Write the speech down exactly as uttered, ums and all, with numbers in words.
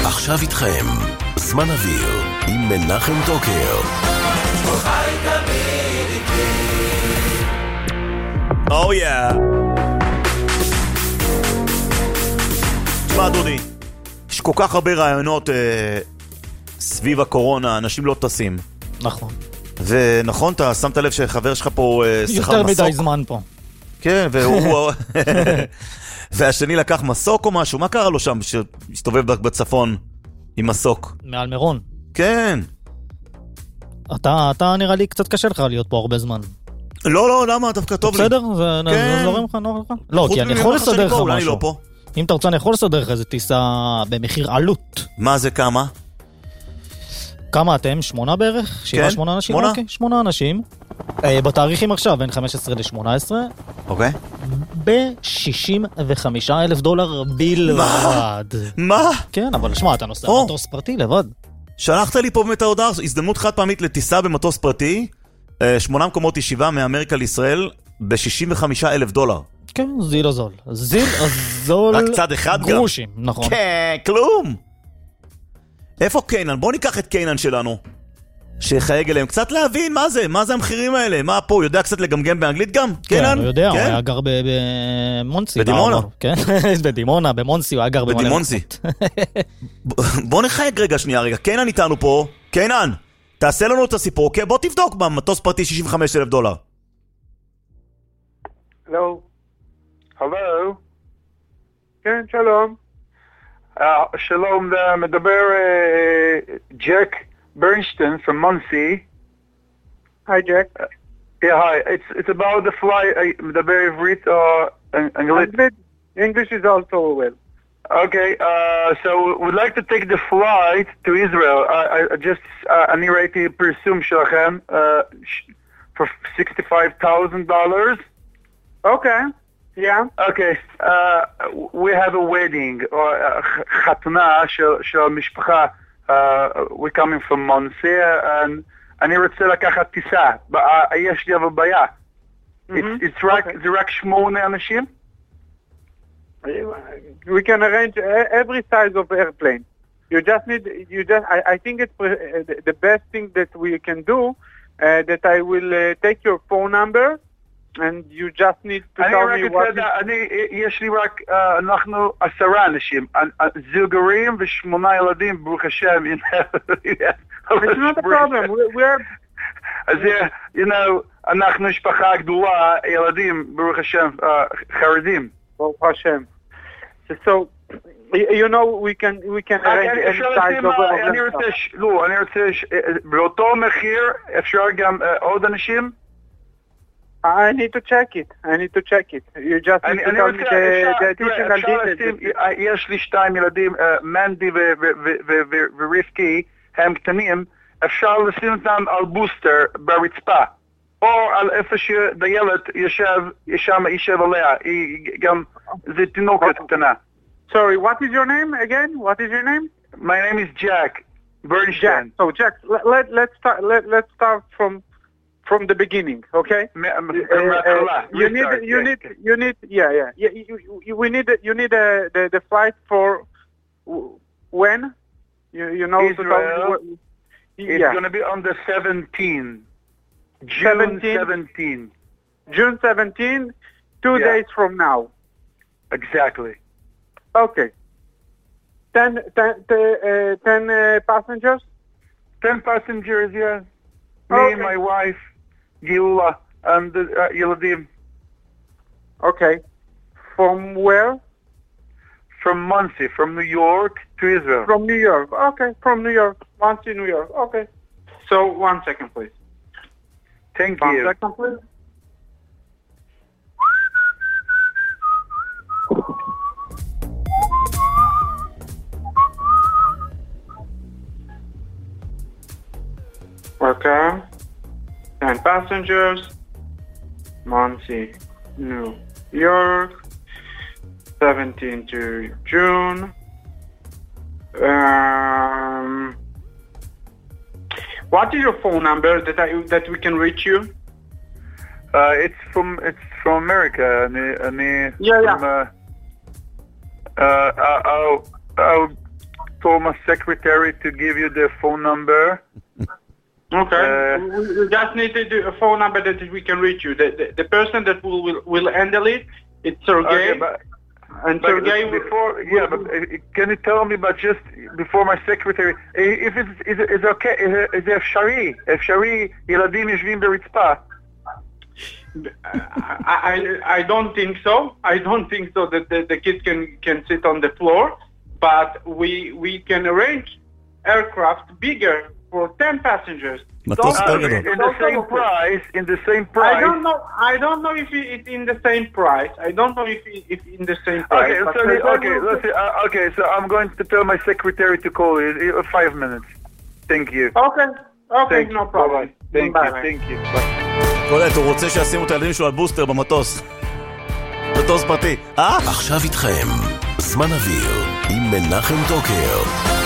עכשיו איתכם, זמן אוויר עם מנחם טוקר. חי תמיד איתי. Oh yeah. תשמע אדוני, יש כל כך הרבה רעיונות אה, סביב הקורונה, אנשים לא טסים. נכון. ונכון, אתה שמת לב שחבר שלך פה אה, שיחה יותר מסוק? מדי זמן פה. כן, והוא... והשני לקח מסוק או משהו? מה קרה לו שם שהסתובב בצפון עם מסוק? מעל מירון. כן. אתה, אתה נראה לי קצת קשה לך להיות פה הרבה זמן. לא, לא, למה? דווקא טוב לי. בסדר? זה כן. זורם לך, נורא לך? לא, כי אני יכול לסדר לך אולי משהו. לא פה. אם אתה רוצה, אני יכול לסדר לך איזה טיסה במחיר עלות. מה זה כמה? כמה אתם? שמונה בערך? שבעה, שמונה אנשים? שמונה. אוקיי, שמונה אנשים. אה, בתאריכים עכשיו, בין חמש עשרה ל-שמונה עשרה. אוקיי. ב-שישים וחמישה אלף דולר בלבד. מה? כן, אבל שמע, אתה נוסע או. מטוס פרטי לבד. שלחת לי פה באמת ההודעה, הזדמנות חד פעמית לטיסה במטוס פרטי, אה, שמונה מקומות ישיבה מאמריקה לישראל, ב-שישים וחמישה אלף דולר. כן, זיל הזול. זיל הזול... רק צד אחד גם. גרושים, נכון. כן, כלום. איפה קיינן? בוא ניקח את קיינן שלנו. שחייג אליהם. קצת להבין מה זה, מה זה המחירים האלה. מה פה, יודע קצת לגמגם באנגלית גם? כן, קיינן? הוא יודע, הוא כן? היה גר במונסי. בדימונה. בעבר, כן, בדימונה, במונסי, הוא היה גר במלא בדימונסי. מקומות. בוא נחייג רגע שנייה, רגע. קיינן איתנו פה. קיינן, תעשה לנו את הסיפור, אוקיי? בוא תבדוק במטוס פרטי שישים וחמישה אלף דולר. הלו. הלו. כן, שלום. שלום, מדבר ג'ק ברנסטון from Muncie. Hi, Jack. Uh, yeah, hi. It's it's about the flight. Uh, מדבר עברית או אנגלית? English is also well. Okay, uh, so we'd like to take the flight to Israel. I, I just, uh, אני ראיתי פרסום שלכם uh, for sixty-five thousand dollars. Okay. Yeah. Okay. Uh, we have a wedding or uh, חתונה של של משפחה. Uh, we're coming from Muncie, and אני רוצה לקחת טיסה. יש לי אבל בעיה. It's it's רק זה רק שמונה אנשים. We can arrange every size of airplane. You just need, you just, I, I think it's uh, the best thing that we can do, uh, that I will uh, take your phone number, and you just need to tell me what... אני, יש לי רק, אנחנו עשרה אנשים, זוגרים ושמונה ילדים, ברוך השם. It's not a problem, we're... אז, you know, אנחנו משפחה גדולה, ילדים, ברוך השם, חרדים. Baruch Hashem. So, you know, we can we can arrange any size of אני רוצה, לא, אני רוצה, באותו מחיר אפשר גם עוד אנשים? I need to check it. I need to check it. You just need to tell me the additional details. יש לי שתיים ילדים, מנדי וריפקי, הם קטנים, אפשר לשים אותם על בוסטר ברצפה. או על איפה שדיילת ישב, ישם ישב עליה, היא גם, זה תינוקת קטנה. Sorry, what is your name again? What is your name? My name is Jack Bernstein. Jack. So Jack, let, let let's start let let's start from from the beginning, okay? Uh, uh, you need you need you need yeah yeah, yeah you, you, we need you need uh, the the flight for when? You you know Israel. To it's yeah. going to be on the seventeenth. June seventeenth. June seventeenth, two yeah. days from now. Exactly. Okay. Ten, ten, uh, ten uh, passengers? Ten passengers, yeah. Me, okay. my wife, Gila, and the uh, Yeladim. Okay. From where? From Muncie, from New York to Israel. From New York. Okay, from New York. Muncie, New York. Okay. So, one second, please. Thank One you. second, please. Okay. Ten passengers. Muncie, New York. seventeenth to June. Um, what is your phone number that I that we can reach you? Uh, it's from it's from America. אני, אני yeah, from, yeah. Uh, uh, I'll, I'll told my secretary to give you the phone number. Okay. Uh, we, we just need to do a phone number that we can reach you. The, the, the person that will, will, will handle it, it's Sergey. Okay, but, and but Sergey before, will, yeah, but uh, can you tell me, but just before my secretary, if it's, is, is okay, is it אפשרי, אפשרי, ילדים יושבים ברצפה. I, I, I don't think so. I don't think so that the, the kids can, can sit on the floor, but we, we can arrange aircraft bigger for ten passengers. מטוס Uh, יותר in גדול. the same price, in the same price. I don't know. I don't know if it's in the same price. I don't know if it, if in the same price. Okay, but so, I okay, don't know. let's see, uh, okay, so I'm going to tell my secretary to call you in five minutes. Thank you. Okay. Okay, Thank no you. problem. Bye-bye. Thank Bye you, bye. thank you. Bye. קולט, הוא רוצה שישימו את הילדים שלו על בוסטר במטוס. מטוס פרטי. אה? עכשיו איתכם, זמן אוויר, עם מנחם טוקר.